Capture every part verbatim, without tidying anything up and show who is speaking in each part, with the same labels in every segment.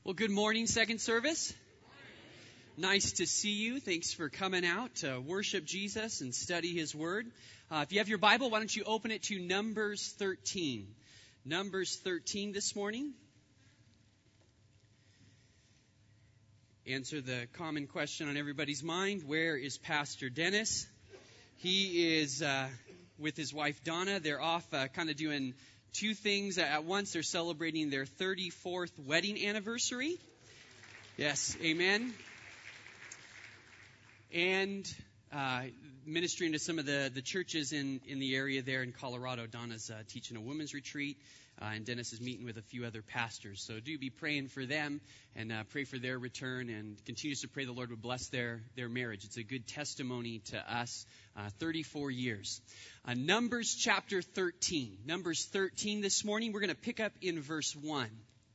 Speaker 1: Well, good morning, Second Service. Nice to see you. Thanks for coming out to worship Jesus and study His Word. Uh, if you have your Bible, why don't you open it to Numbers thirteen. Numbers thirteen this morning. Answer the common question on everybody's mind. Where is Pastor Dennis? He is uh, with his wife Donna. They're off uh, kind of doing two things at once. They're celebrating their thirty-fourth wedding anniversary. Yes, amen. And uh, ministering to some of the, the churches in, in the area there in Colorado. Donna's uh, teaching a women's retreat, uh, and Dennis is meeting with a few other pastors. So do be praying for them and uh, pray for their return, and continue to pray the Lord would bless their, their marriage. It's a good testimony to us. Uh, thirty-four years. Uh, Numbers chapter thirteen. Numbers thirteen this morning. We're going to pick up in verse one.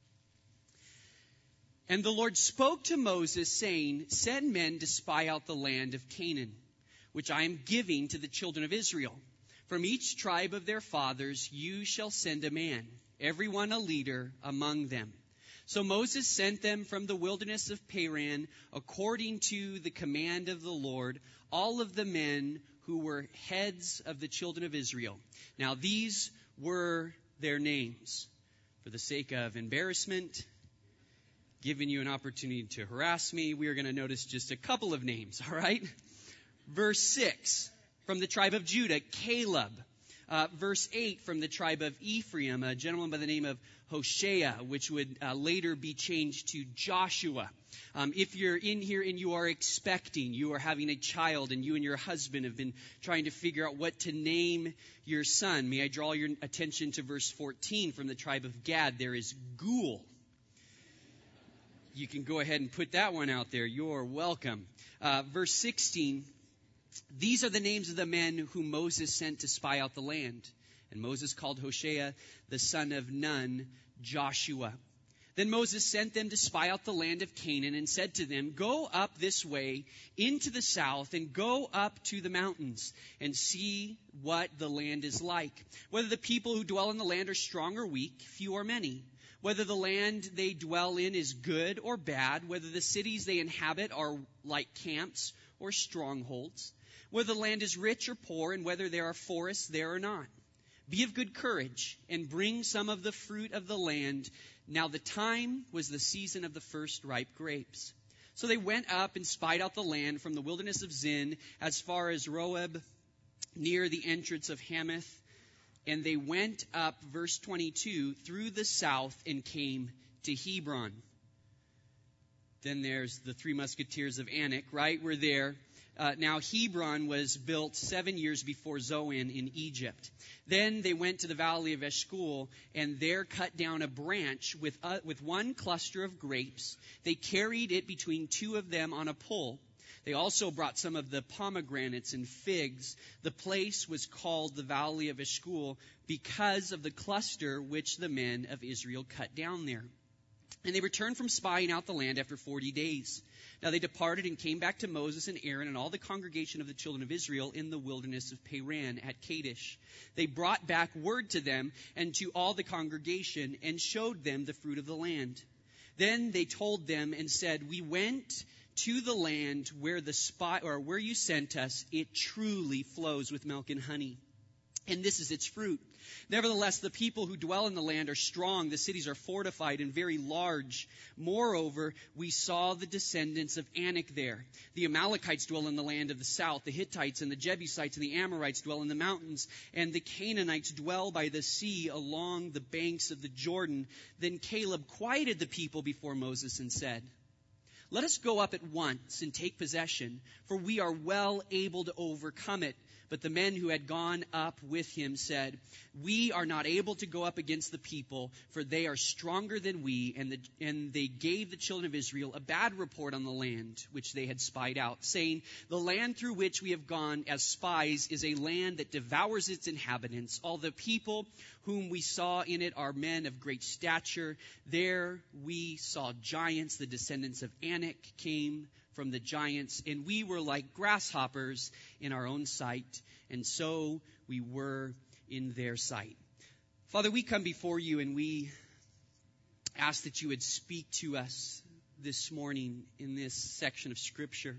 Speaker 1: And the Lord spoke to Moses, saying, Send men to spy out the land of Canaan, which I am giving to the children of Israel. From each tribe of their fathers you shall send a man, every one a leader among them. So Moses sent them from the wilderness of Paran, according to the command of the Lord, all of the men who were heads of the children of Israel. Now these were their names. For the sake of embarrassment, giving you an opportunity to harass me, we are going to notice just a couple of names, all right? Verse six, from the tribe of Judah, Caleb. Uh, verse eight, from the tribe of Ephraim, a gentleman by the name of Hoshea, which would uh, later be changed to Joshua. Um, if you're in here and you are expecting, you are having a child, and you and your husband have been trying to figure out what to name your son, may I draw your attention to verse fourteen from the tribe of Gad. There is Gul. You can go ahead and put that one out there. You're welcome. Uh, verse sixteen, these are the names of the men whom Moses sent to spy out the land. And Moses called Hoshea, the son of Nun, Joshua. Then Moses sent them to spy out the land of Canaan and said to them, Go up this way into the south and go up to the mountains and see what the land is like. Whether the people who dwell in the land are strong or weak, few or many. Whether the land they dwell in is good or bad. Whether the cities they inhabit are like camps or strongholds. Whether the land is rich or poor, and whether there are forests there or not. Be of good courage and bring some of the fruit of the land. Now the time was the season of the first ripe grapes. So they went up and spied out the land from the wilderness of Zin as far as Roeb, near the entrance of Hamath. And they went up, verse twenty-two, through the south and came to Hebron. Then there's the three musketeers of Anak, right? We're there. Uh, now Hebron was built seven years before Zoan in Egypt. Then they went to the valley of Eshcol, and there cut down a branch with uh, with one cluster of grapes. They carried it between two of them on a pole. They also brought some of the pomegranates and figs. The place was called the valley of Eshcol because of the cluster which the men of Israel cut down there. And they returned from spying out the land after forty days. Now they departed and came back to Moses and Aaron and all the congregation of the children of Israel in the wilderness of Paran at Kadesh. They brought back word to them and to all the congregation and showed them the fruit of the land. Then they told them and said, We went to the land where the spy or where you sent us. It truly flows with milk and honey, and this is its fruit. Nevertheless, the people who dwell in the land are strong. The cities are fortified and very large. Moreover, we saw the descendants of Anak there. The Amalekites dwell in the land of the south. The Hittites and the Jebusites and the Amorites dwell in the mountains. And the Canaanites dwell by the sea along the banks of the Jordan. Then Caleb quieted the people before Moses and said, Let us go up at once and take possession, for we are well able to overcome it. But the men who had gone up with him said, We are not able to go up against the people, for they are stronger than we. And, the, and they gave the children of Israel a bad report on the land which they had spied out, saying, The land through which we have gone as spies is a land that devours its inhabitants. All the people whom we saw in it are men of great stature. There we saw giants. The descendants of Anak came from the giants, and we were like grasshoppers in our own sight, and so we were in their sight. Father, we come before you, and we ask that you would speak to us this morning in this section of Scripture.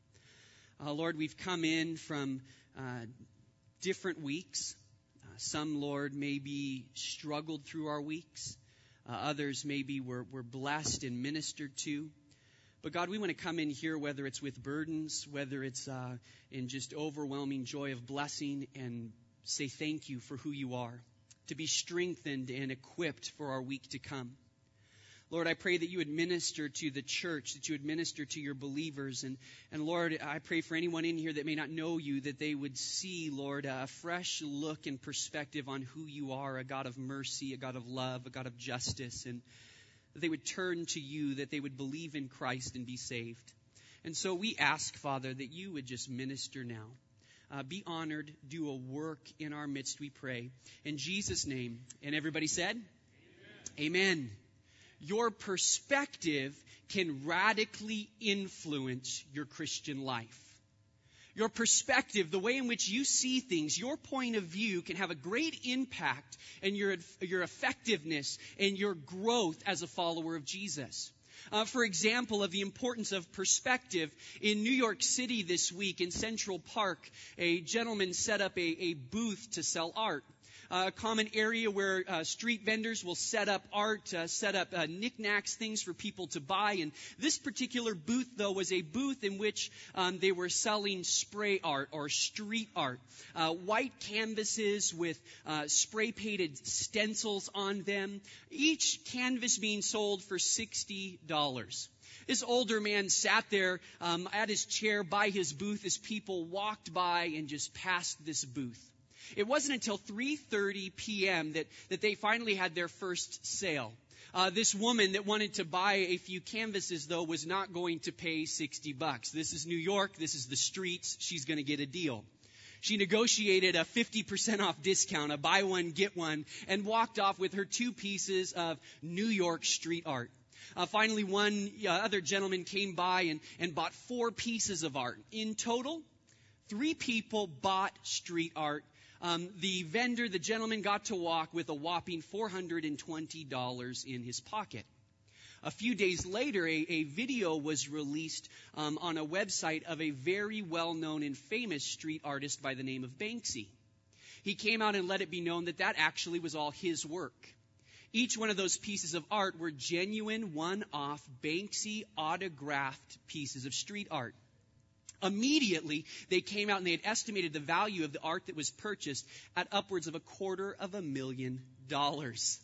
Speaker 1: Uh, Lord, we've come in from uh, different weeks. Uh, some, Lord, maybe struggled through our weeks. Uh, others maybe were, were blessed and ministered to. But God, we want to come in here, whether it's with burdens, whether it's uh, in just overwhelming joy of blessing, and say thank you for who you are, to be strengthened and equipped for our week to come. Lord, I pray that you would minister to the church, that you would minister to your believers. And, and Lord, I pray for anyone in here that may not know you, that they would see, Lord, a fresh look and perspective on who you are, a God of mercy, a God of love, a God of justice, and that they would turn to you, that they would believe in Christ and be saved. And so we ask, Father, that you would just minister now. Uh, be honored, do a work in our midst, we pray. In Jesus' name. And everybody said? Amen. Amen. Your perspective can radically influence your Christian life. Your perspective, the way in which you see things, your point of view can have a great impact in your, your effectiveness and your growth as a follower of Jesus. Uh, for example, of the importance of perspective, in New York City this week in Central Park, a gentleman set up a, a booth to sell art. Uh, a common area where uh, street vendors will set up art, uh, set up uh, knickknacks, things for people to buy. And this particular booth, though, was a booth in which um, they were selling spray art or street art. Uh, white canvases with uh, spray-painted stencils on them. Each canvas being sold for sixty dollars. This older man sat there um, at his chair by his booth as people walked by and just passed this booth. It wasn't until three thirty p.m. that, that they finally had their first sale. Uh, this woman that wanted to buy a few canvases, though, was not going to pay sixty bucks. This is New York. This is the streets. She's going to get a deal. She negotiated a fifty percent off discount, a buy one, get one, and walked off with her two pieces of New York street art. Uh, finally, one uh, other gentleman came by and, and bought four pieces of art. In total, three people bought street art. Um, the vendor, the gentleman, got to walk with a whopping four hundred twenty dollars in his pocket. A few days later, a, a video was released um, on a website of a very well-known and famous street artist by the name of Banksy. He came out and let it be known that that actually was all his work. Each one of those pieces of art were genuine, one-off, Banksy autographed pieces of street art. Immediately, they came out and they had estimated the value of the art that was purchased at upwards of a quarter of a million dollars.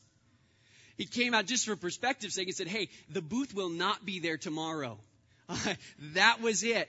Speaker 1: He came out just for perspective's sake and said, hey, the booth will not be there tomorrow. Uh, that was it.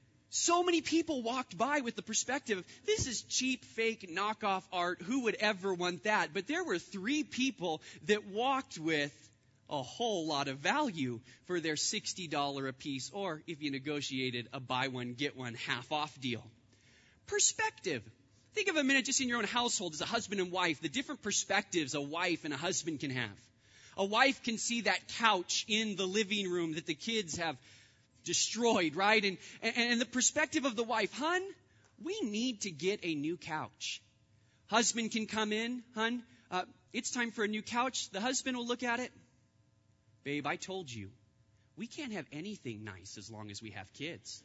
Speaker 1: So many people walked by with the perspective, this is cheap, fake, knockoff art. Who would ever want that? But there were three people that walked with a whole lot of value for their sixty dollars a piece, or if you negotiated a buy one, get one half off deal. Perspective. Think of a minute just in your own household as a husband and wife, the different perspectives a wife and a husband can have. A wife can see that couch in the living room that the kids have destroyed, right? And, and, and the perspective of the wife, hun, we need to get a new couch. Husband can come in, hun, uh, it's time for a new couch. The husband will look at it. Babe, I told you, we can't have anything nice as long as we have kids.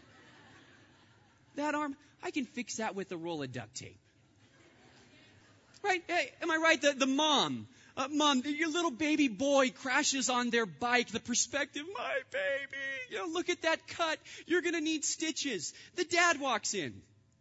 Speaker 1: That arm, I can fix that with a roll of duct tape. Right? Hey, am I right? The, the mom, uh, mom, your little baby boy crashes on their bike. The perspective, my baby, you know, look at that cut. You're going to need stitches. The dad walks in.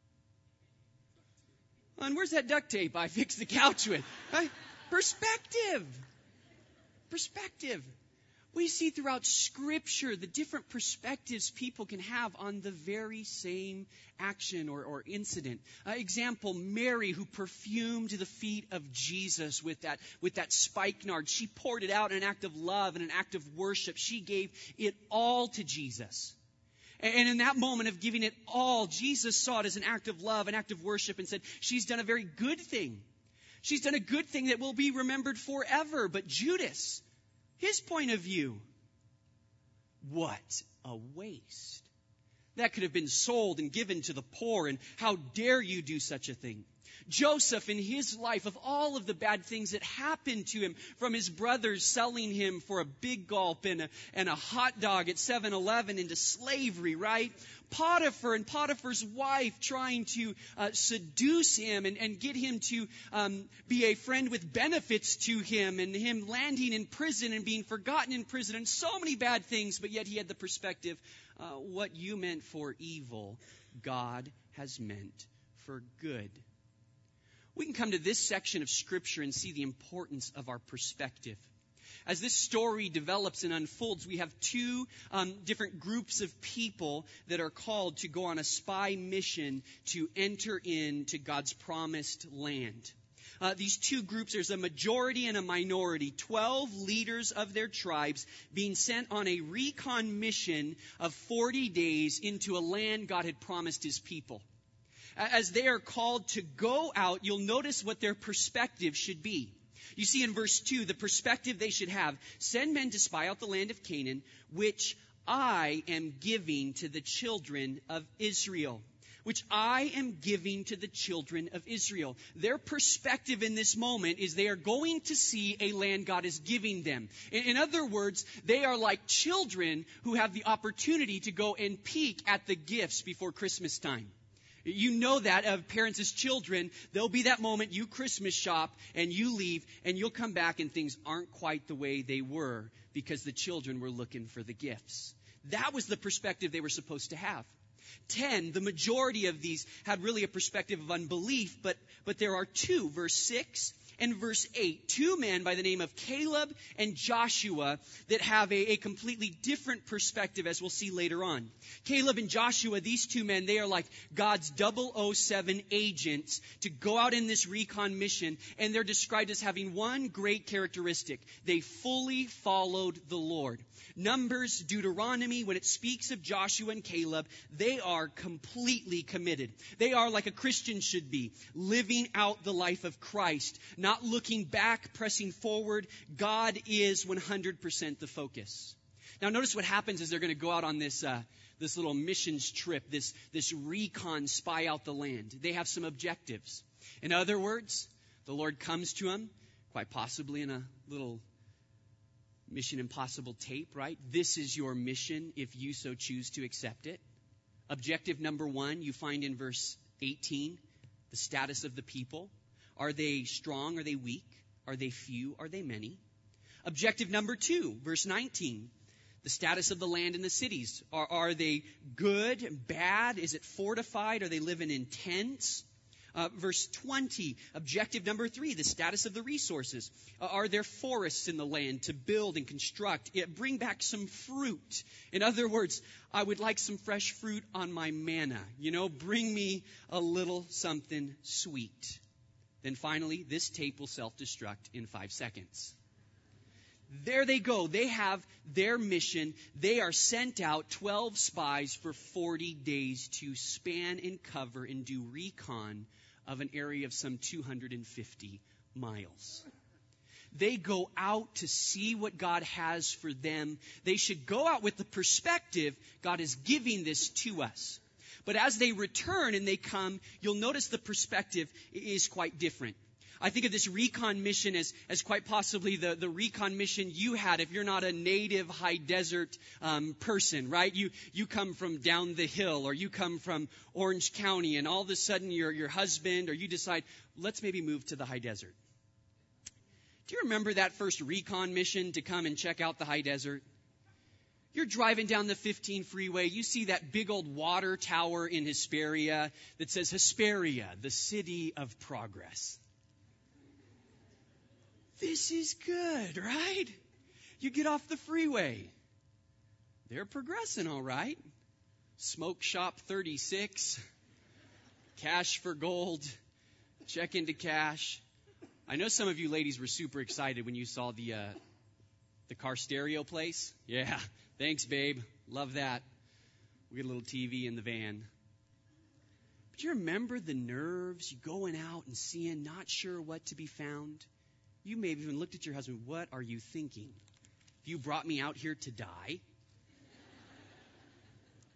Speaker 1: And where's that duct tape I fixed the couch with? Right? Perspective. Perspective. We see throughout Scripture the different perspectives people can have on the very same action or, or incident. Uh, example, Mary, who perfumed the feet of Jesus with that, with that spikenard. She poured it out in an act of love and an act of worship. She gave it all to Jesus. And, and in that moment of giving it all, Jesus saw it as an act of love, an act of worship, and said, she's done a very good thing. She's done a good thing that will be remembered forever. But Judas, his point of view, what a waste. That could have been sold and given to the poor, and how dare you do such a thing? Joseph, in his life, of all of the bad things that happened to him, from his brothers selling him for a big gulp and a, and a hot dog at seven eleven into slavery, right? Potiphar and Potiphar's wife trying to uh, seduce him and, and get him to um, be a friend with benefits to him, and him landing in prison and being forgotten in prison, and so many bad things, but yet he had the perspective, uh, what you meant for evil, God has meant for good. We can come to this section of Scripture and see the importance of our perspective. As this story develops and unfolds, we have two um, different groups of people that are called to go on a spy mission to enter into God's promised land. Uh, these two groups, there's a majority and a minority, twelve leaders of their tribes being sent on a recon mission of forty days into a land God had promised his people. As they are called to go out, you'll notice what their perspective should be. You see in verse two, the perspective they should have: send men to spy out the land of Canaan, which I am giving to the children of Israel. Which I am giving to the children of Israel. Their perspective in this moment is they are going to see a land God is giving them. In, in other words, they are like children who have the opportunity to go and peek at the gifts before Christmas time. You know that of parents as children, there'll be that moment you Christmas shop and you leave and you'll come back and things aren't quite the way they were because the children were looking for the gifts. That was the perspective they were supposed to have. Ten, the majority of these had really a perspective of unbelief, but, but there are two, verse six and verse eight, two men by the name of Caleb and Joshua that have a, a completely different perspective, as we'll see later on. Caleb and Joshua, these two men, they are like God's double oh seven agents to go out in this recon mission, and they're described as having one great characteristic. They fully followed the Lord. Numbers, Deuteronomy, when it speaks of Joshua and Caleb, they are completely committed. They are like a Christian should be, living out the life of Christ, not looking back, pressing forward. God is one hundred percent the focus. Now notice what happens as they're going to go out on this uh, this little missions trip, this, this recon, spy out the land. They have some objectives. In other words, the Lord comes to them, quite possibly in a little Mission Impossible tape, right? This is your mission if you so choose to accept it. Objective number one, you find in verse eighteen, the status of the people. Are they strong? Are they weak? Are they few? Are they many? Objective number two, verse nineteen, the status of the land and the cities. Are, are they good, bad? Is it fortified? Are they living in tents? Uh, verse twenty, objective number three, the status of the resources. Uh, are there forests in the land to build and construct? It, bring back some fruit. In other words, I would like some fresh fruit on my manna. You know, bring me a little something sweet. Then finally, this tape will self-destruct in five seconds. There they go. They have their mission. They are sent out, twelve spies, for forty days to span and cover and do recon of an area of some two hundred fifty miles. They go out to see what God has for them. They should go out with the perspective, God is giving this to us. But as they return and they come, you'll notice the perspective is quite different. I think of this recon mission as, as quite possibly the, the recon mission you had if you're not a native high desert um, person, right? You you come from down the hill, or you come from Orange County, and all of a sudden your, your husband or you decide, let's maybe move to the high desert. Do you remember that first recon mission to come and check out the high desert? You're driving down the fifteen freeway. You see that big old water tower in Hesperia that says Hesperia, the city of progress. This is good, right? You get off the freeway. They're progressing all right. Smoke shop thirty-six. Cash for gold. Check into cash. I know some of you ladies were super excited when you saw the uh, the car stereo place. Yeah, thanks, babe. Love that. We get a little T V in the van. But you remember the nerves, you going out and seeing, not sure what to be found? You may have even looked at your husband. What are you thinking? You brought me out here to die?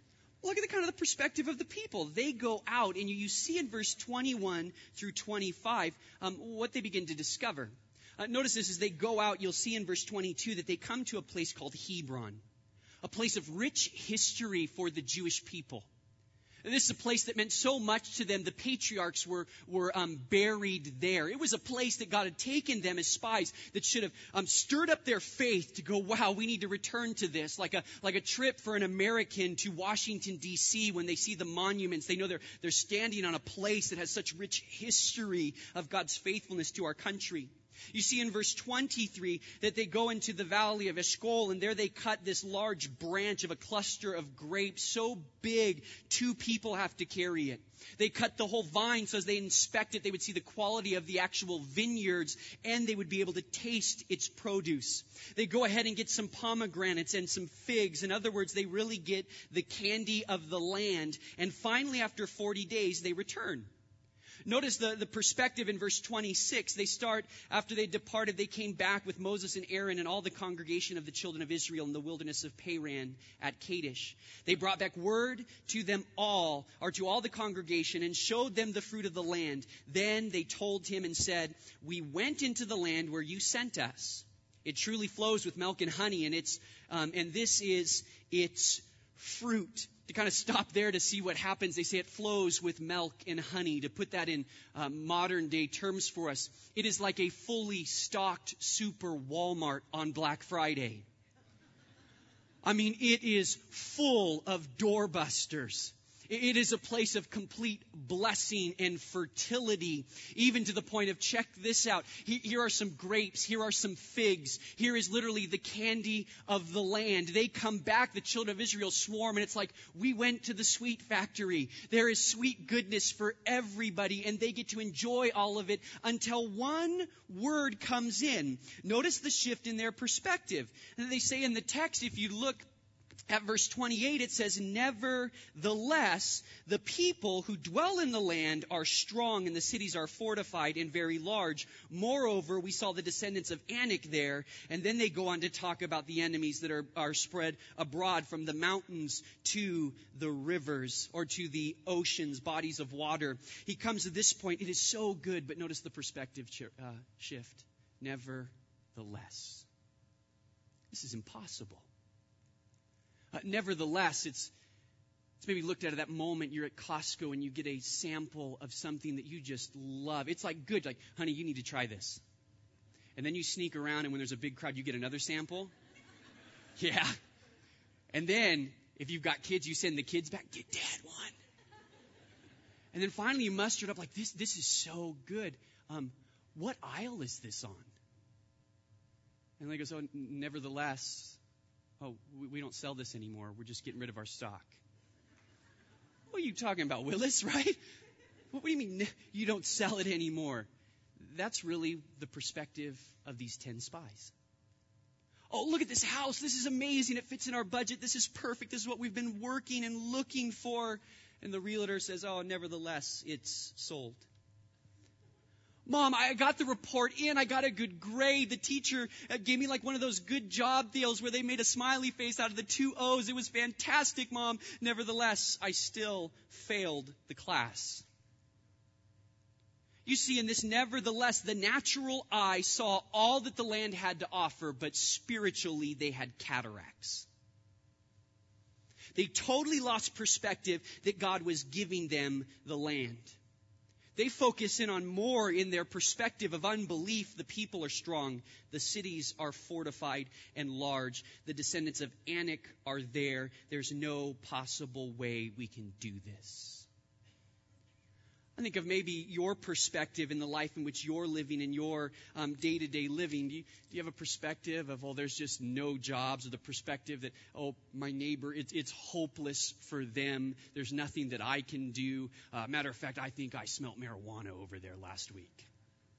Speaker 1: look at the kind of the perspective of the people. They go out, and you, you see in verse twenty-one through twenty-five um, what they begin to discover. Uh, notice this, as they go out, you'll see in verse twenty-two that they come to a place called Hebron, a place of rich history for the Jewish people. And this is a place that meant so much to them. The patriarchs were, were um, buried there. It was a place that God had taken them as spies that should have um, stirred up their faith to go, wow, we need to return to this. Like a, like a trip for an American to Washington, D C when they see the monuments. They know they're, they're standing on a place that has such rich history of God's faithfulness to our country. You see in verse twenty-three that they go into the valley of Eshcol, and there they cut this large branch of a cluster of grapes so big two people have to carry it. They cut the whole vine so as they inspect it, they would see the quality of the actual vineyards, and they would be able to taste its produce. They go ahead and get some pomegranates and some figs. In other words, they really get the candy of the land. And finally, after forty days, they return. Notice the, the perspective in verse twenty-six. They start, after they departed, they came back with Moses and Aaron and all the congregation of the children of Israel in the wilderness of Paran at Kadesh. They brought back word to them all, or to all the congregation, and showed them the fruit of the land. Then they told him and said, we went into the land where you sent us. It truly flows with milk and honey, and it's um, and this is its fruit. To kind of stop there to see what happens, they say it flows with milk and honey. To put that in uh, modern day terms for us, it is like a fully stocked super Walmart on Black Friday. I mean, it is full of doorbusters. It is a place of complete blessing and fertility, even to the point of, check this out. Here are some grapes. Here are some figs. Here is literally the candy of the land. They come back, the children of Israel swarm, and it's like, we went to the sweet factory. There is sweet goodness for everybody, and they get to enjoy all of it until one word comes in. Notice the shift in their perspective. And they say in the text, if you look at verse twenty-eight, it says, nevertheless, the people who dwell in the land are strong, and the cities are fortified and very large. Moreover, we saw the descendants of Anak there. And then they go on to talk about the enemies that are, are spread abroad from the mountains to the rivers, or to the oceans, bodies of water. He comes to this point. It is so good, but notice the perspective uh, shift. Nevertheless. This is impossible. Uh, nevertheless, it's it's maybe looked at at that moment you're at Costco and you get a sample of something that you just love. It's like good, like, honey, you need to try this. And then you sneak around, and when there's a big crowd, you get another sample. Yeah. And then, if you've got kids, you send the kids back, get dad one. And then finally you muster it up like, this This is so good. Um, what aisle is this on? And they go, so nevertheless... Oh, we don't sell this anymore. We're just getting rid of our stock. What are you talking about, Willis, right? What do you mean you don't sell it anymore? That's really the perspective of these ten spies. Oh, look at this house. This is amazing. It fits in our budget. This is perfect. This is what we've been working and looking for. And the realtor says, oh, nevertheless, it's sold. Mom, I got the report in. I got a good grade. The teacher gave me like one of those good job deals where they made a smiley face out of the two O's. It was fantastic, Mom. Nevertheless, I still failed the class. You see, in this nevertheless, the natural eye saw all that the land had to offer, but spiritually they had cataracts. They totally lost perspective that God was giving them the land. They focus in on more in their perspective of unbelief. The people are strong. The cities are fortified and large. The descendants of Anak are there. There's no possible way we can do this. I think of maybe your perspective in the life in which you're living, in your um, day-to-day living. Do you, do you have a perspective of, oh, there's just no jobs, or the perspective that, oh, my neighbor, it, it's hopeless for them. There's nothing that I can do. Uh, matter of fact, I think I smelt marijuana over there last week.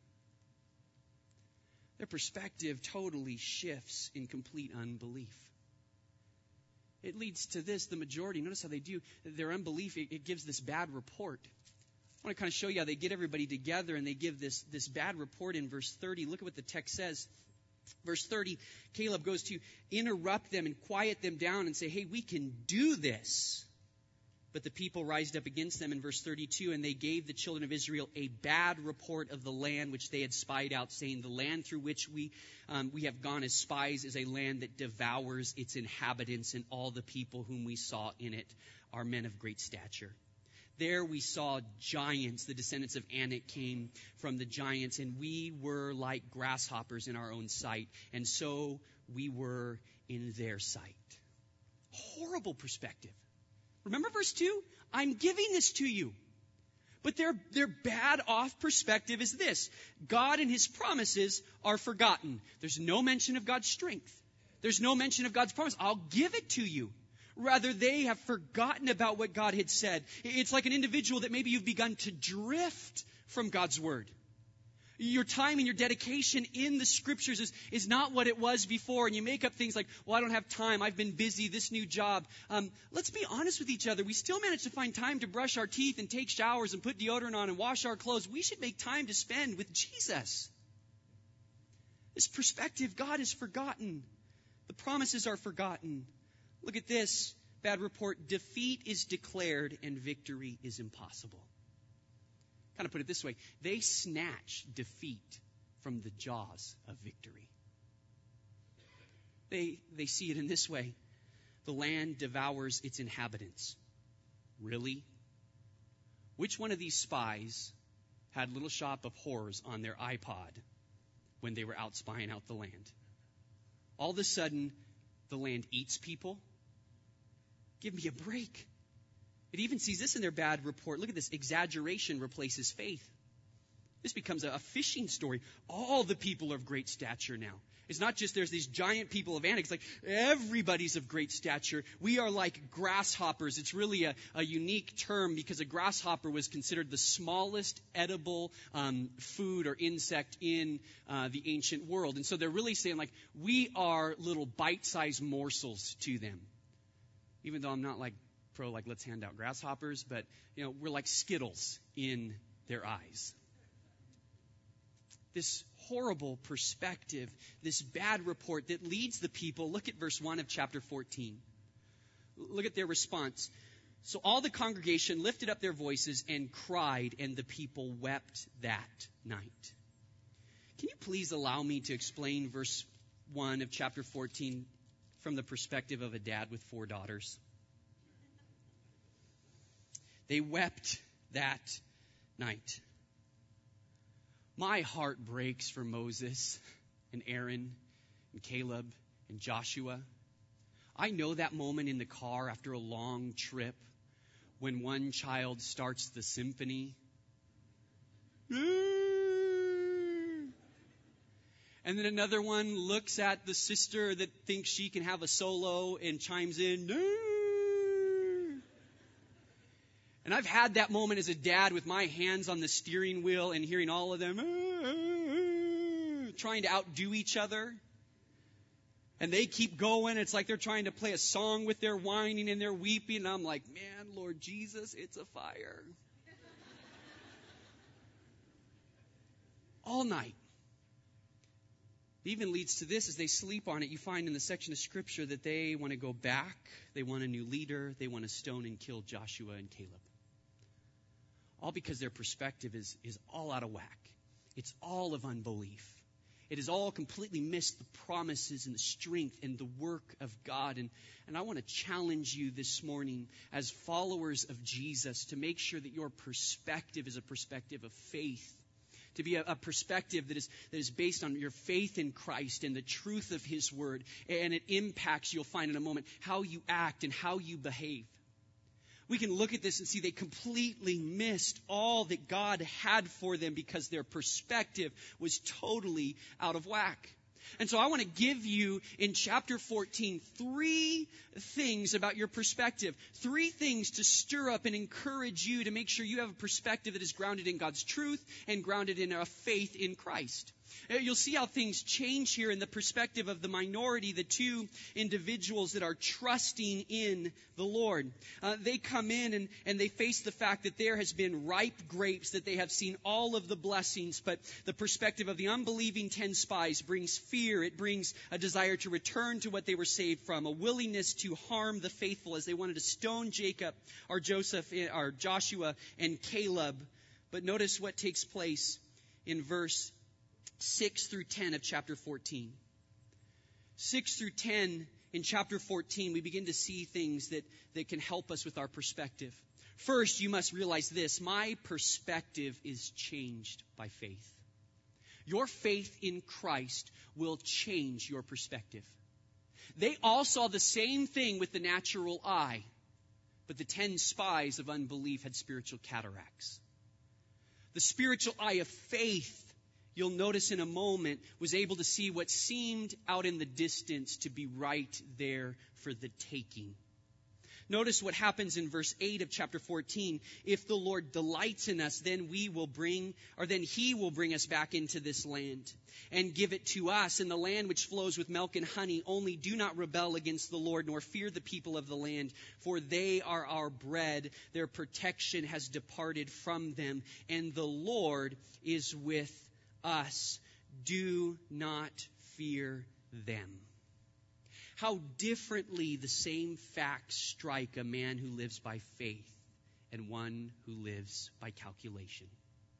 Speaker 1: Their perspective totally shifts in complete unbelief. It leads to this, the majority, notice how they do, their unbelief, it, it gives this bad report. I want to kind of show you how they get everybody together and they give this, this bad report in verse thirty. Look at what the text says. Verse thirty, Caleb goes to interrupt them and quiet them down and say, hey, we can do this. But the people rised up against them in verse thirty-two, and they gave the children of Israel a bad report of the land which they had spied out, saying, the land through which we um, we have gone as spies is a land that devours its inhabitants, and all the people whom we saw in it are men of great stature. There we saw giants. The descendants of Anak came from the giants, and we were like grasshoppers in our own sight, and so we were in their sight. Horrible perspective. Remember verse two? I'm giving this to you. But their, their bad off perspective is this. God and his promises are forgotten. There's no mention of God's strength. There's no mention of God's promise. I'll give it to you. Rather, they have forgotten about what God had said. It's like an individual that maybe you've begun to drift from God's word. Your time and your dedication in the scriptures is, is not what it was before. And you make up things like, well, I don't have time. I've been busy. This new job. Um, let's be honest with each other. We still manage to find time to brush our teeth and take showers and put deodorant on and wash our clothes. We should make time to spend with Jesus. This perspective, God is forgotten. The promises are forgotten. Look at this. Bad report. Defeat is declared and victory is impossible. Kind of put it this way. They snatch defeat from the jaws of victory. They, they see it in this way. The land devours its inhabitants. Really? Which one of these spies had Little Shop of Horrors on their iPod when they were out spying out the land? All of a sudden, the land eats people? Give me a break. It even sees this in their bad report. Look at this. Exaggeration replaces faith. This becomes a, a fishing story. All the people are of great stature now. It's not just there's these giant people of Anak. It's like everybody's of great stature. We are like grasshoppers. It's really a, a unique term because a grasshopper was considered the smallest edible um, food or insect in uh, the ancient world. And so they're really saying like we are little bite-sized morsels to them. Even though I'm not like pro, like let's hand out grasshoppers, but you know, we're like Skittles in their eyes. This horrible perspective, this bad report that leads the people. Look at verse one of chapter fourteen. Look at their response. So all the congregation lifted up their voices and cried, and the people wept that night. Can you please allow me to explain verse one of chapter fourteen from the perspective of a dad with four daughters? They wept that night. My heart breaks for Moses and Aaron and Caleb and Joshua. I know that moment in the car after a long trip when one child starts the symphony. And then another one looks at the sister that thinks she can have a solo and chimes in. And I've had that moment as a dad with my hands on the steering wheel and hearing all of them trying to outdo each other. And they keep going. It's like they're trying to play a song with their whining and their weeping. And I'm like, man, Lord Jesus, it's a fire. All night. It even leads to this as they sleep on it. You find in the section of Scripture that they want to go back. They want a new leader. They want to stone and kill Joshua and Caleb. All because their perspective is, is all out of whack. It's all of unbelief. It has all completely missed the promises and the strength and the work of God. And, and I want to challenge you this morning as followers of Jesus to make sure that your perspective is a perspective of faith. To be a, a perspective that is, that is based on your faith in Christ and the truth of His Word. And it impacts, you'll find in a moment, how you act and how you behave. We can look at this and see they completely missed all that God had for them because their perspective was totally out of whack. And so I want to give you in chapter fourteen three things about your perspective. Three things to stir up and encourage you to make sure you have a perspective that is grounded in God's truth and grounded in a faith in Christ. You'll see how things change here in the perspective of the minority, the two individuals that are trusting in the Lord. Uh, they come in and, and they face the fact that there has been ripe grapes, that they have seen all of the blessings, but the perspective of the unbelieving ten spies brings fear. It brings a desire to return to what they were saved from, a willingness to harm the faithful as they wanted to stone Jacob or Joseph or Joshua and Caleb. But notice what takes place in verse six through ten of chapter fourteen. six through ten in chapter fourteen, we begin to see things that, that can help us with our perspective. First, you must realize this. My perspective is changed by faith. Your faith in Christ will change your perspective. They all saw the same thing with the natural eye, but the ten spies of unbelief had spiritual cataracts. The spiritual eye of faith, you'll notice in a moment, was able to see what seemed out in the distance to be right there for the taking. Notice what happens in verse eight of chapter fourteen. If the Lord delights in us, then we will bring, or then he will bring us back into this land and give it to us, in the land which flows with milk and honey. Only do not rebel against the Lord, nor fear the people of the land, for they are our bread. Their protection has departed from them, and the Lord is with us. Do not fear them. How differently the same facts strike a man who lives by faith and one who lives by calculation.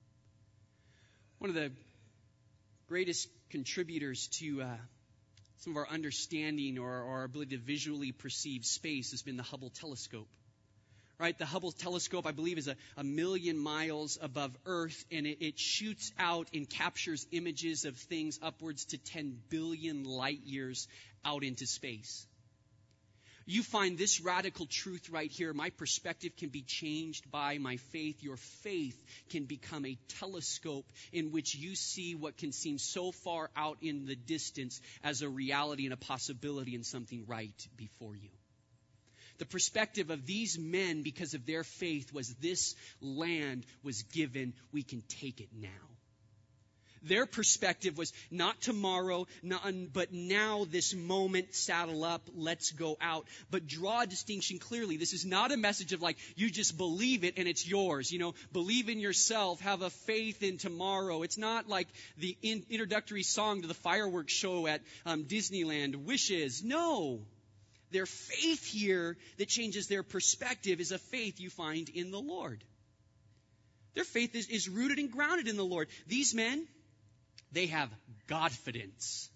Speaker 1: One of the greatest contributors to uh, some of our understanding or, or our ability to visually perceive space has been the Hubble telescope. Right, the Hubble telescope, I believe, is a, a million miles above Earth, and it, it shoots out and captures images of things upwards to ten billion light years out into space. You find this radical truth right here. My perspective can be changed by my faith. Your faith can become a telescope in which you see what can seem so far out in the distance as a reality and a possibility and something right before you. The perspective of these men, because of their faith, was this land was given. We can take it now. Their perspective was not tomorrow, not, but now, this moment, saddle up, let's go out. But draw a distinction clearly. This is not a message of like, you just believe it and it's yours. You know, believe in yourself, have a faith in tomorrow. It's not like the in- introductory song to the fireworks show at um, Disneyland, Wishes. No. Their faith here that changes their perspective is a faith you find in the Lord. Their faith is, is rooted and grounded in the Lord. These men, they have Godfidence.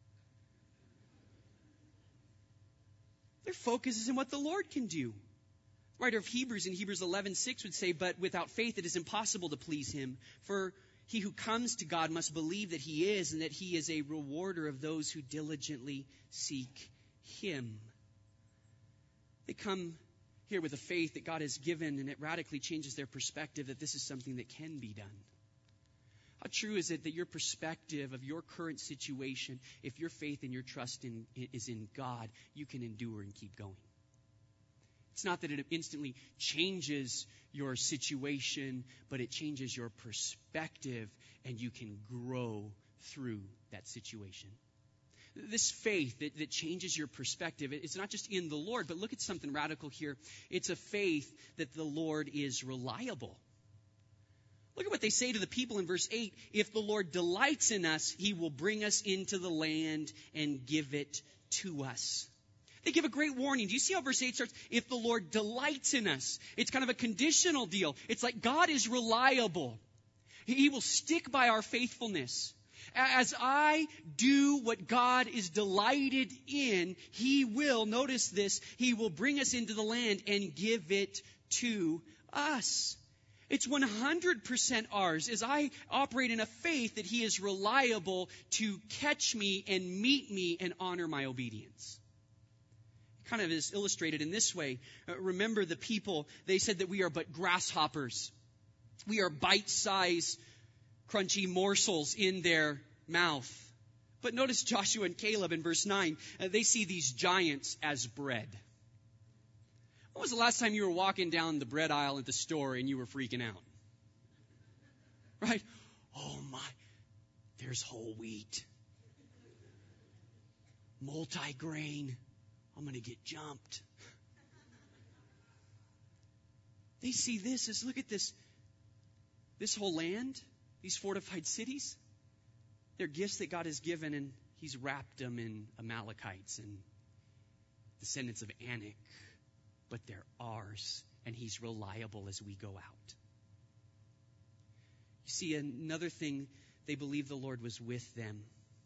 Speaker 1: Their focus is in what the Lord can do. The writer of Hebrews in Hebrews eleven six would say, but without faith it is impossible to please him. For he who comes to God must believe that he is, and that he is a rewarder of those who diligently seek him. They come here with a faith that God has given, and it radically changes their perspective that this is something that can be done. How true is it that your perspective of your current situation, if your faith and your trust in, is in God, you can endure and keep going? It's not that it instantly changes your situation, but it changes your perspective, and you can grow through that situation. This faith that, that changes your perspective, it's not just in the Lord, but look at something radical here. It's a faith that the Lord is reliable. Look at what they say to the people in verse eight. If the Lord delights in us, he will bring us into the land and give it to us. They give a great warning. Do you see how verse eight starts? If the Lord delights in us. It's kind of a conditional deal. It's like God is reliable. He will stick by our faithfulness. As I do what God is delighted in, he will, notice this, he will bring us into the land and give it to us. It's one hundred percent ours as I operate in a faith that he is reliable to catch me and meet me and honor my obedience. It kind of is illustrated in this way. Uh, remember the people, they said that we are but grasshoppers. We are bite-sized crunchy morsels in their mouth. But notice Joshua and Caleb in verse nine. Uh, they see these giants as bread. When was the last time you were walking down the bread aisle at the store and you were freaking out? Right? Oh my. There's whole wheat. Multi-grain. I'm going to get jumped. They see this as, look at this. This whole land, these fortified cities, they're gifts that God has given, and he's wrapped them in Amalekites and descendants of Anak. But they're ours, and he's reliable as we go out. You see, another thing, they believe the Lord was with them.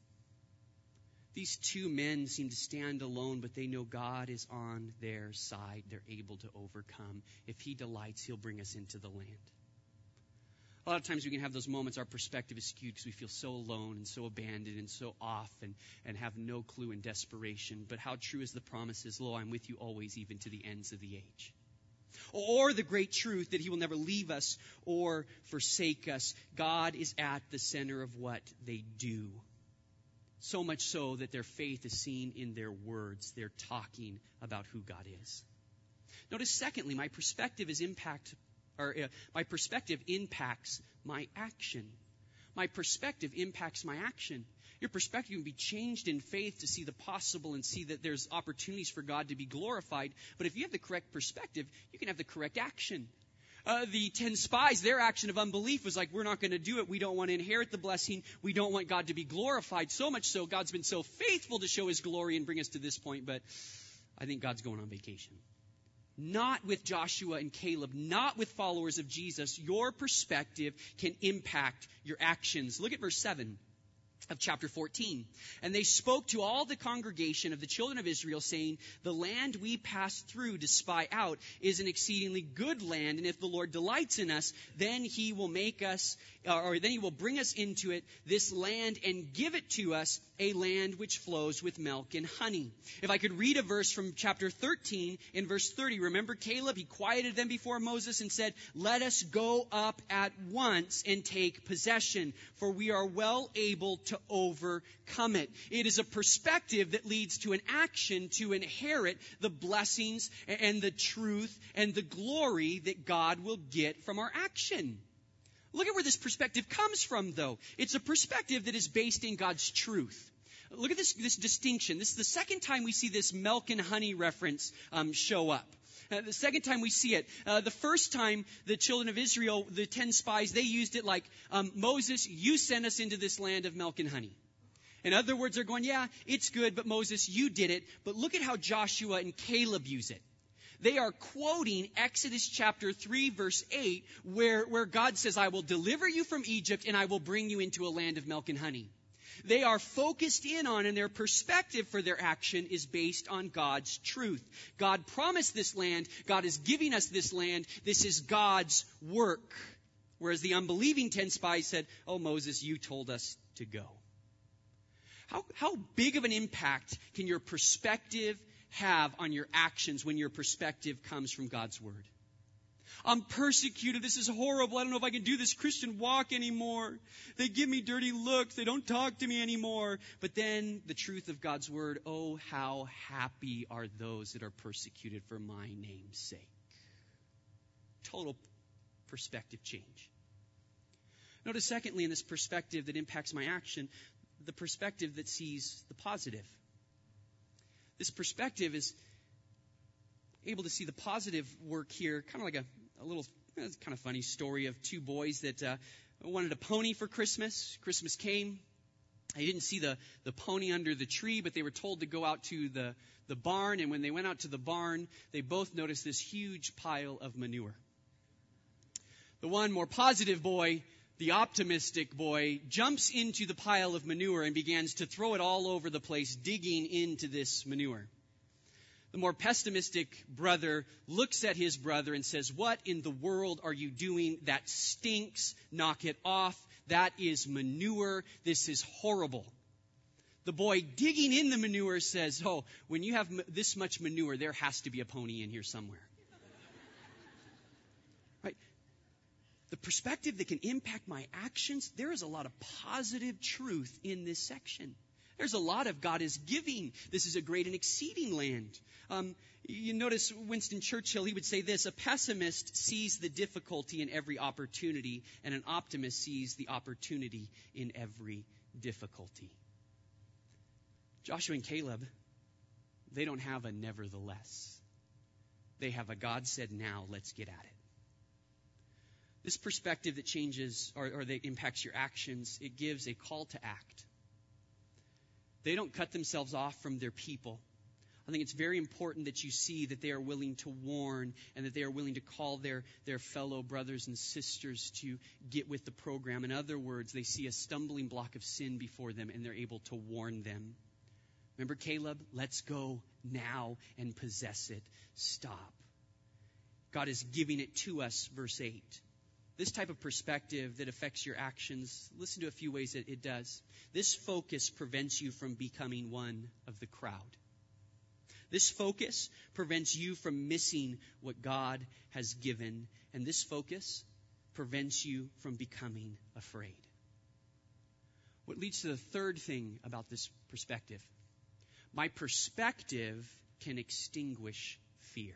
Speaker 1: These two men seem to stand alone, but they know God is on their side. They're able to overcome. If he delights, he'll bring us into the land. A lot of times we can have those moments, our perspective is skewed because we feel so alone and so abandoned and so off and, and have no clue in desperation. But how true is the promises, lo, I'm with you always, even to the ends of the age. Or the great truth that he will never leave us or forsake us. God is at the center of what they do. So much so that their faith is seen in their words. They're talking about who God is. Notice, secondly, my perspective is impact, or uh, my perspective impacts my action. My perspective impacts my action. Your perspective can be changed in faith to see the possible and see that there's opportunities for God to be glorified. But if you have the correct perspective, you can have the correct action. Uh, the ten spies, their action of unbelief was like, we're not going to do it. We don't want to inherit the blessing. We don't want God to be glorified. So much so, God's been so faithful to show his glory and bring us to this point. But I think God's going on vacation. Not with Joshua and Caleb, not with followers of Jesus. Your perspective can impact your actions. Look at verse seven of chapter fourteen. And they spoke to all the congregation of the children of Israel, saying, the land we passed through to spy out is an exceedingly good land, and if the Lord delights in us, then he will make us, or then he will bring us into it, this land, and give it to us, a land which flows with milk and honey. If I could read a verse from chapter thirteen, in verse thirty, remember Caleb? He quieted them before Moses and said, let us go up at once and take possession, for we are well able to overcome it. It is a perspective that leads to an action to inherit the blessings and the truth and the glory that God will get from our action. Look at where this perspective comes from, though. It's a perspective that is based in God's truth. Look at this, this distinction. This is the second time we see this milk and honey reference um, show up. Uh, the second time we see it, uh, the first time the children of Israel, the ten spies, they used it like, um, Moses, you sent us into this land of milk and honey. In other words, they're going, yeah, it's good, but Moses, you did it. But look at how Joshua and Caleb use it. They are quoting Exodus chapter three, verse eight, where, where God says, I will deliver you from Egypt and I will bring you into a land of milk and honey. They are focused in on, and their perspective for their action is based on God's truth. God promised this land. God is giving us this land. This is God's work. Whereas the unbelieving ten spies said, oh, Moses, you told us to go. How, how big of an impact can your perspective have on your actions when your perspective comes from God's word? I'm persecuted. This is horrible. I don't know if I can do this Christian walk anymore. They give me dirty looks. They don't talk to me anymore. But then the truth of God's word, oh, how happy are those that are persecuted for my name's sake. Total perspective change. Notice, secondly, in this perspective that impacts my action, the perspective that sees the positive. This perspective is able to see the positive work here, kind of like a, a little it's kind of funny story of two boys that uh, wanted a pony for Christmas. Christmas came. They didn't see the, the pony under the tree, but they were told to go out to the, the barn. And when they went out to the barn, they both noticed this huge pile of manure. The one more positive boy, the optimistic boy, jumps into the pile of manure and begins to throw it all over the place, digging into this manure. The more pessimistic brother looks at his brother and says, what in the world are you doing? That stinks. Knock it off. That is manure. This is horrible. The boy digging in the manure says, oh, when you have this much manure, there has to be a pony in here somewhere. Right? The perspective that can impact my actions, there is a lot of positive truth in this section. There's a lot of God is giving. This is a great and exceeding land. Um, you notice Winston Churchill, he would say this, a pessimist sees the difficulty in every opportunity, and an optimist sees the opportunity in every difficulty. Joshua and Caleb, they don't have a nevertheless. They have a God said now, let's get at it. This perspective that changes or, or that impacts your actions, it gives a call to act. They don't cut themselves off from their people. I think it's very important that you see that they are willing to warn and that they are willing to call their, their fellow brothers and sisters to get with the program. In other words, they see a stumbling block of sin before them and they're able to warn them. Remember Caleb? Let's go now and possess it. Stop. God is giving it to us, verse eight. This type of perspective that affects your actions, listen to a few ways that it does. This focus prevents you from becoming one of the crowd. This focus prevents you from missing what God has given. And this focus prevents you from becoming afraid. What leads to the third thing about this perspective? My perspective can extinguish fear.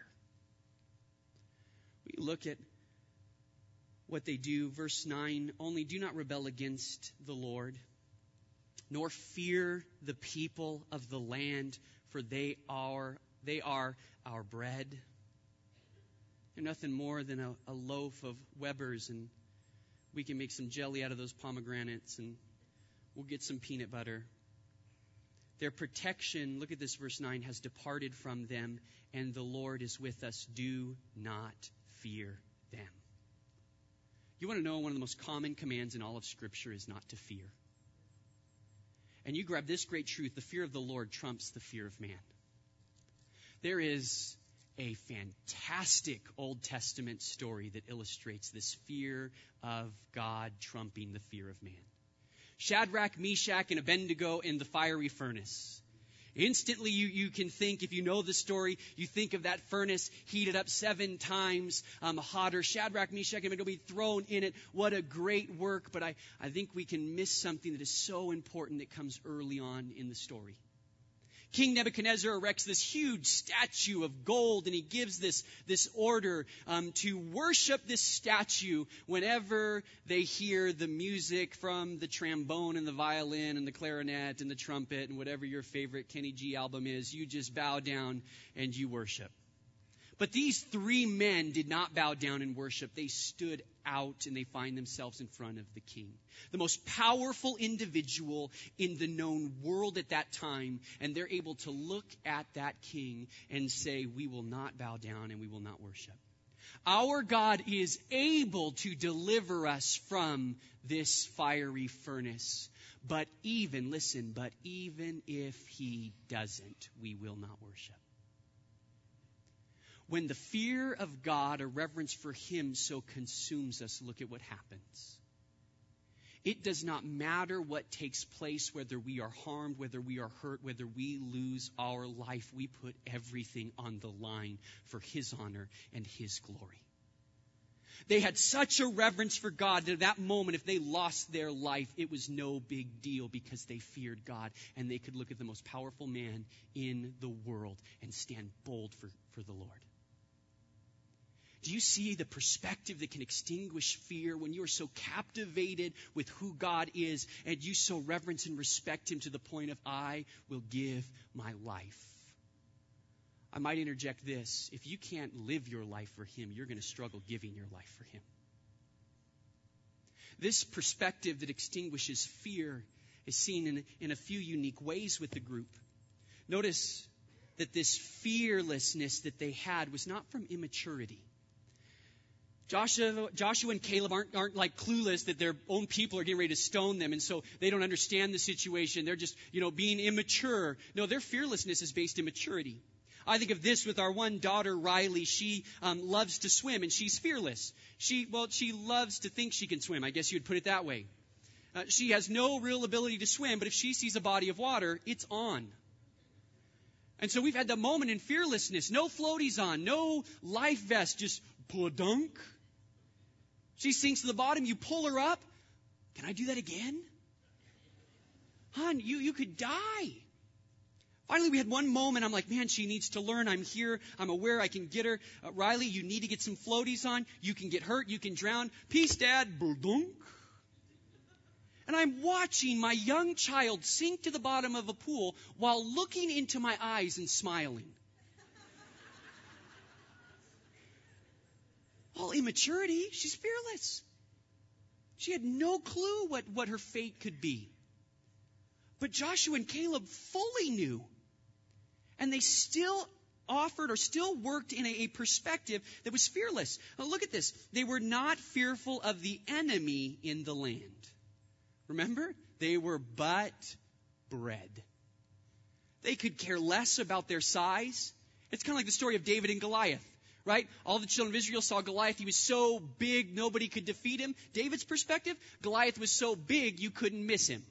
Speaker 1: We look at what they do. Verse nine, only do not rebel against the Lord, nor fear the people of the land, for they are they are our bread. They're nothing more than a, a loaf of Weber's, and we can make some jelly out of those pomegranates, and we'll get some peanut butter. Their protection, look at this, verse nine, has departed from them, and the Lord is with us. Do not fear them. You want to know one of the most common commands in all of Scripture is not to fear. And you grab this great truth, the fear of the Lord trumps the fear of man. There is a fantastic Old Testament story that illustrates this fear of God trumping the fear of man. Shadrach, Meshach, and Abednego in the fiery furnace. Instantly, you, you can think, if you know the story, you think of that furnace heated up seven times um, hotter. Shadrach, Meshach, and Abednego be thrown in it. What a great work. But I, I think we can miss something that is so important that comes early on in the story. King Nebuchadnezzar erects this huge statue of gold, and he gives this, this order um, to worship this statue whenever they hear the music from the trombone and the violin and the clarinet and the trumpet and whatever your favorite Kenny G album is. You just bow down and you worship. But these three men did not bow down and worship. They stood out and they find themselves in front of the king, the most powerful individual in the known world at that time. And they're able to look at that king and say, we will not bow down and we will not worship. Our God is able to deliver us from this fiery furnace. But even, listen, but even if he doesn't, we will not worship. When the fear of God or reverence for him so consumes us, look at what happens. It does not matter what takes place, whether we are harmed, whether we are hurt, whether we lose our life. We put everything on the line for his honor and his glory. They had such a reverence for God that at that moment, if they lost their life, it was no big deal because they feared God and they could look at the most powerful man in the world and stand bold for, for the Lord. Do you see the perspective that can extinguish fear when you are so captivated with who God is and you so reverence and respect him to the point of, I will give my life? I might interject this. If you can't live your life for him, you're going to struggle giving your life for him. This perspective that extinguishes fear is seen in, in a few unique ways with the group. Notice that this fearlessness that they had was not from immaturity. Joshua, Joshua and Caleb aren't, aren't like clueless that their own people are getting ready to stone them, and so they don't understand the situation. They're just, you know, being immature. No, their fearlessness is based in maturity. I think of this with our one daughter, Riley. She um, loves to swim, and she's fearless. She, well, she loves to think she can swim. I guess you'd put it that way. Uh, she has no real ability to swim, but if she sees a body of water, it's on. And so we've had the moment in fearlessness. No floaties on, no life vest, just pull a dunk. She sinks to the bottom, you pull her up. Can I do that again? Hon, you, you could die. Finally, we had one moment. I'm like, man, she needs to learn. I'm here. I'm aware I can get her. Uh, Riley, you need to get some floaties on. You can get hurt. You can drown. Peace, Dad. Dunk. And I'm watching my young child sink to the bottom of a pool while looking into my eyes and smiling. All immaturity, she's fearless. She had no clue what, what her fate could be. But Joshua and Caleb fully knew. And they still offered or still worked in a, a perspective that was fearless. Now look at this. They were not fearful of the enemy in the land. Remember? They were but bread. They could care less about their size. It's kind of like the story of David and Goliath, right? All the children of Israel saw Goliath. He was so big, nobody could defeat him. David's perspective, Goliath was so big, you couldn't miss him.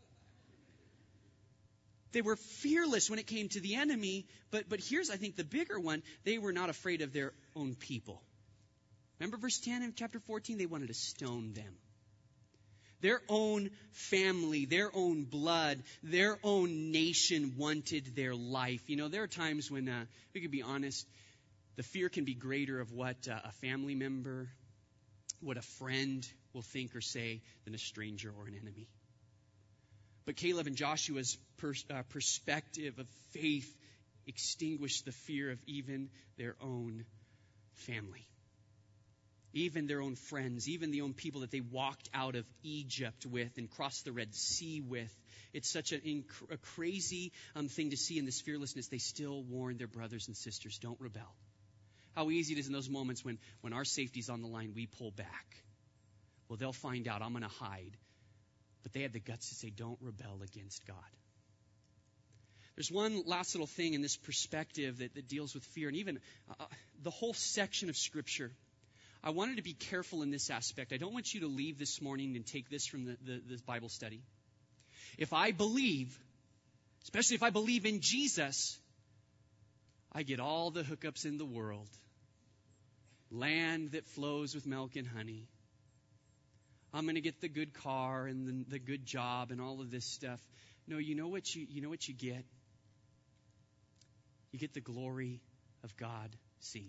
Speaker 1: They were fearless when it came to the enemy, but, but here's, I think, the bigger one. They were not afraid of their own people. Remember verse ten in chapter fourteen? They wanted to stone them. Their own family, their own blood, their own nation wanted their life. You know, there are times when, uh, we could be honest, the fear can be greater of what uh, a family member, what a friend will think or say than a stranger or an enemy. But Caleb and Joshua's pers- uh, perspective of faith extinguished the fear of even their own family. Even their own friends, even the own people that they walked out of Egypt with and crossed the Red Sea with. It's such an inc- a crazy um, thing to see in this fearlessness. They still warn their brothers and sisters, don't rebel. How easy it is in those moments when, when our safety's on the line, we pull back. Well, they'll find out, I'm going to hide. But they had the guts to say, don't rebel against God. There's one last little thing in this perspective that, that deals with fear. And even uh, the whole section of Scripture, I wanted to be careful in this aspect. I don't want you to leave this morning and take this from the, the, this Bible study. If I believe, especially if I believe in Jesus, I get all the hookups in the world. Land that flows with milk and honey. I'm going to get the good car and the, the good job and all of this stuff. No, you know what you you know what you get? You get the glory of God seen.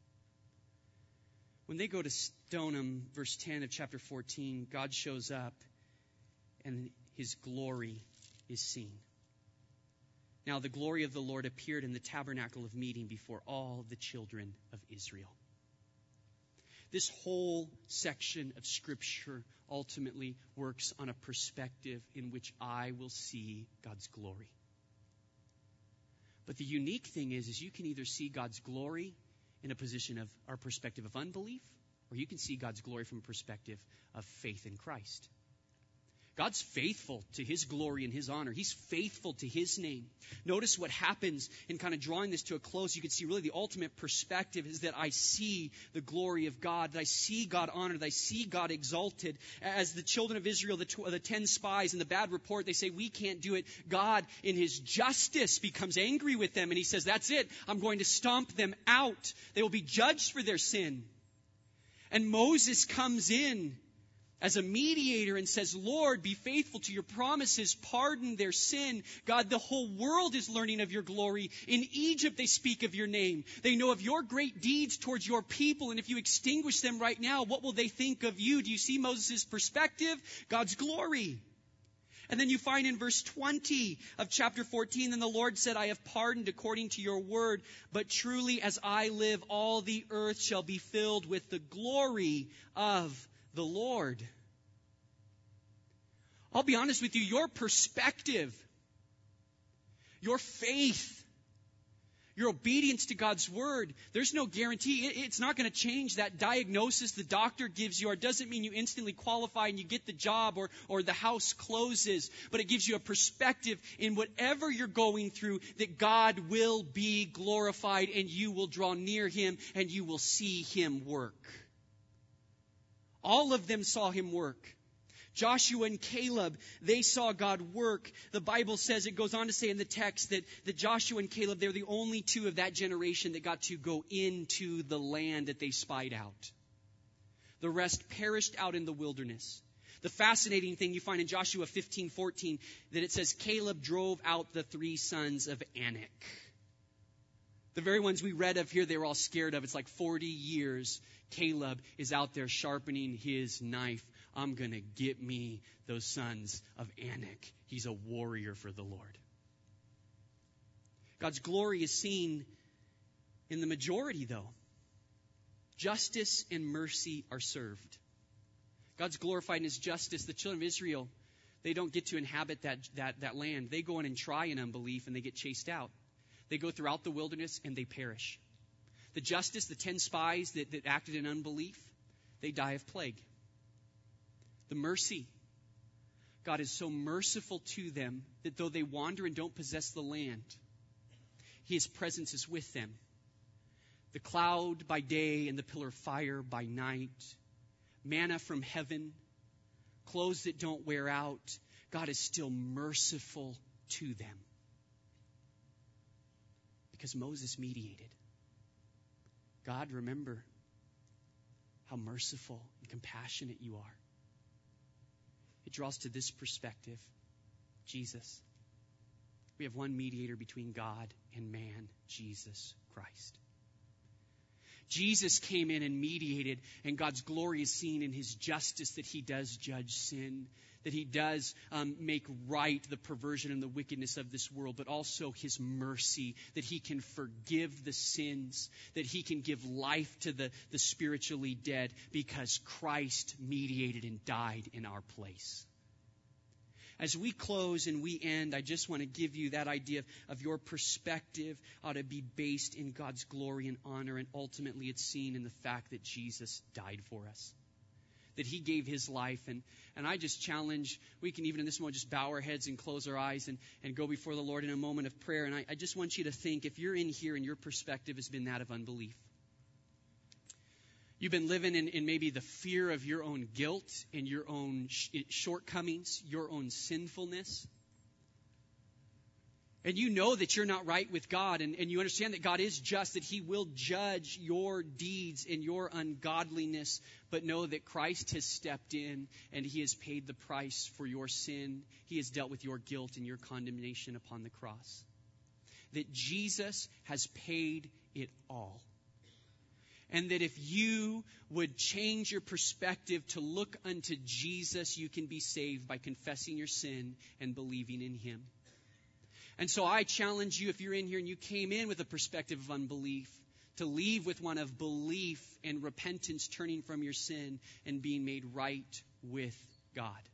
Speaker 1: When they go to stone him, verse ten of chapter fourteen, God shows up and his glory is seen. Now the glory of the Lord appeared in the tabernacle of meeting before all the children of Israel. This whole section of Scripture ultimately works on a perspective in which I will see God's glory. But the unique thing is, is you can either see God's glory in a position of our perspective of unbelief, or you can see God's glory from a perspective of faith in Christ. God's faithful to his glory and his honor. He's faithful to his name. Notice what happens in kind of drawing this to a close. You can see really the ultimate perspective is that I see the glory of God, that I see God honored, that I see God exalted. As the children of Israel, the, tw- the ten spies and the bad report, they say, we can't do it. God, in his justice, becomes angry with them. And he says, that's it. I'm going to stomp them out. They will be judged for their sin. And Moses comes in as a mediator and says, Lord, be faithful to your promises, pardon their sin. God, the whole world is learning of your glory. In Egypt, they speak of your name. They know of your great deeds towards your people. And if you extinguish them right now, what will they think of you? Do you see Moses' perspective? God's glory. And then you find in verse twenty of chapter fourteen, then the Lord said, I have pardoned according to your word, but truly as I live, all the earth shall be filled with the glory of the Lord. I'll be honest with you, your perspective, your faith, your obedience to God's word, there's no guarantee. It's not going to change that diagnosis the doctor gives you, or it doesn't mean you instantly qualify and you get the job or, or the house closes, but it gives you a perspective in whatever you're going through that God will be glorified and you will draw near him and you will see him work. All of them saw him work. Joshua and Caleb, they saw God work. The Bible says, it goes on to say in the text that, that Joshua and Caleb, they're the only two of that generation that got to go into the land that they spied out. The rest perished out in the wilderness. The fascinating thing you find in Joshua fifteen fourteen, that it says Caleb drove out the three sons of Anak. The very ones we read of here, they were all scared of. It's like forty years Caleb is out there sharpening his knife I'm going to get me those sons of Anak. He's a warrior for the Lord. God's glory is seen in the majority, though. Justice and mercy are served. God's glorified in his justice. The children of Israel, they don't get to inhabit that, that, that land. They go in and try in unbelief, and they get chased out. They go throughout the wilderness, and they perish. The justice, the ten spies that, that acted in unbelief, they die of plague. The mercy, God is so merciful to them that though they wander and don't possess the land, his presence is with them. The cloud by day and the pillar of fire by night, manna from heaven, clothes that don't wear out. God is still merciful to them because Moses mediated. God, remember how merciful and compassionate you are. It draws to this perspective, Jesus. We have one mediator between God and man, Jesus Christ. Jesus came in and mediated, and God's glory is seen in his justice, that he does judge sin, that he does um, make right the perversion and the wickedness of this world, but also his mercy, that he can forgive the sins, that he can give life to the, the spiritually dead, because Christ mediated and died in our place. As we close and we end, I just want to give you that idea of, of your perspective ought to be based in God's glory and honor, and ultimately it's seen in the fact that Jesus died for us, that he gave his life. And, and I just challenge, we can even in this moment just bow our heads and close our eyes and, and go before the Lord in a moment of prayer. And I, I just want you to think, if you're in here and your perspective has been that of unbelief, you've been living in, in maybe the fear of your own guilt and your own sh- shortcomings, your own sinfulness. And you know that you're not right with God, and, and you understand that God is just, that he will judge your deeds and your ungodliness, but know that Christ has stepped in and he has paid the price for your sin. He has dealt with your guilt and your condemnation upon the cross. That Jesus has paid it all. And that if you would change your perspective to look unto Jesus, you can be saved by confessing your sin and believing in him. And so I challenge you, if you're in here and you came in with a perspective of unbelief, to leave with one of belief and repentance, turning from your sin and being made right with God.